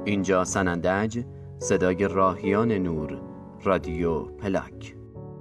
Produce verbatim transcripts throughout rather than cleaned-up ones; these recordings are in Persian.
اینجا سنندج، صدای راهیان نور، رادیو پلاک.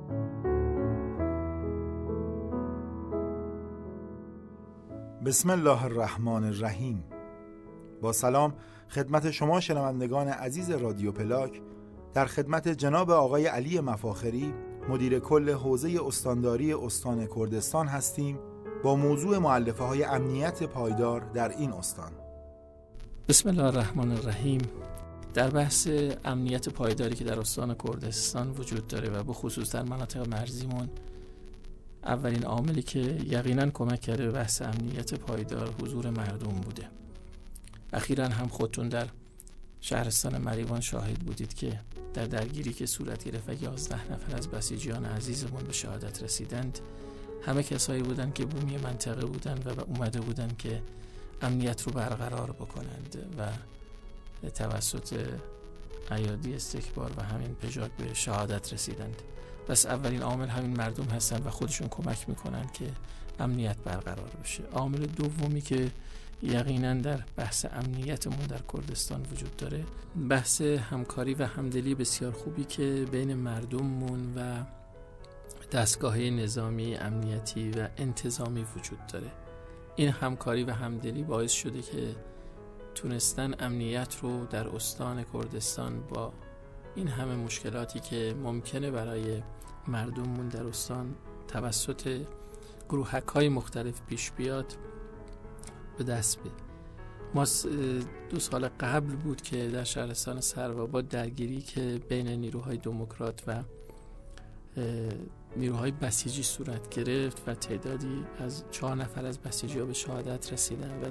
بسم الله الرحمن الرحیم. با سلام خدمت شما شنوندگان عزیز رادیو پلاک، در خدمت جناب آقای علی مفاخری، مدیر کل حوزه استانداری استان کردستان هستیم با موضوع مؤلفه های امنیت پایدار در این استان. بسم الله الرحمن الرحیم. در بحث امنیت پایداری که در استان کردستان وجود داره و به خصوص در مناطق مرزیمون، اولین عاملی که یقیناً کمک کرده به بحث امنیت پایدار حضور مردم بوده. اخیراً هم خودتون در شهرستان مریوان شاهد بودید که در درگیری که صورت گرفت و یازده نفر از بسیجیان عزیزمون به شهادت رسیدند، همه کسایی بودند که بومی منطقه بودند و اومده بودند که امنیت رو برقرار بکنند و توسط ایادی استکبار و همین پژاک به شهادت رسیدند. بس اولین عامل همین مردم هستند و خودشون کمک میکنند که امنیت برقرار بشه. عامل دومی که یقینا در بحث امنیتمون در کردستان وجود داره، بحث همکاری و همدلی بسیار خوبی که بین مردممون و دستگاه نظامی امنیتی و انتظامی وجود داره. این همکاری و همدلی باعث شده که تونستن امنیت رو در استان کردستان با این همه مشکلاتی که ممکنه برای مردممون در استان توسط گروهک‌های مختلف پیش بیاد به دست بیاره. ما دو سال قبل بود که در شهرستان سروآباد درگیری که بین نیروهای دموکرات و نیروهای بسیجی صورت گرفت و تعدادی از چهار نفر از بسیجی‌ها به شهادت رسیدن و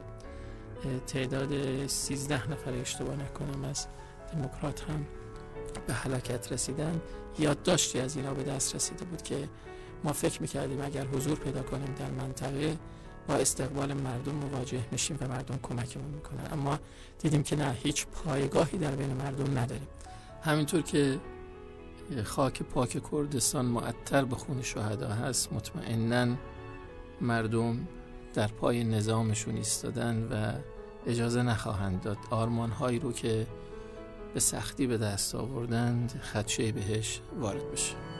تعداد سیزده نفر اشتباه نکنم از دموکرات هم به هلاکت رسیدن. یادداشتی از اینا به دست رسیده بود که ما فکر میکردیم اگر حضور پیدا کنیم در منطقه با استقبال مردم مواجه میشیم و مردم کمکمون میکنن، اما دیدیم که نه، هیچ پایگاهی در بین مردم نداریم. همینطور که خاک پاک کردستان معطر به خون شهدا هست، مطمئناً مردم در پای نظامشون ایستادن و اجازه نخواهند داد آرمان‌هایی رو که به سختی به دست آوردند خدشه بهش وارد بشه.